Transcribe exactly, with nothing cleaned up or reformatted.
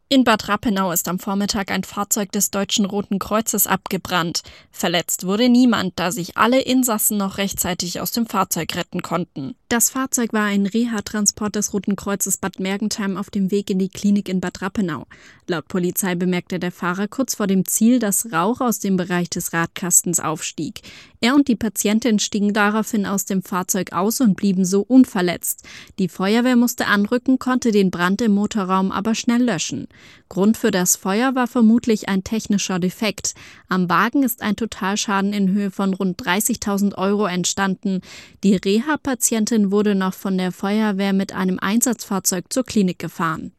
In Bad Rappenau ist am Vormittag ein Fahrzeug des Deutschen Roten Kreuzes abgebrannt. Verletzt wurde niemand, da sich alle Insassen noch rechtzeitig aus dem Fahrzeug retten konnten. Das Fahrzeug war ein Reha-Transport des Roten Kreuzes Bad Mergentheim auf dem Weg in die Klinik in Bad Rappenau. Laut Polizei bemerkte der Fahrer kurz vor dem Ziel, dass Rauch aus dem Bereich des Radkastens aufstieg. Er und die Patientin stiegen daraufhin aus dem Fahrzeug aus und blieben so unverletzt. Die Feuerwehr musste anrücken, konnte den Brand im Motorraum aber schnell löschen. Grund für das Feuer war vermutlich ein technischer Defekt. Am Wagen ist ein Totalschaden in Höhe von rund dreißigtausend Euro entstanden. Die Reha-Patientin wurde noch von der Feuerwehr mit einem Einsatzfahrzeug zur Klinik gefahren.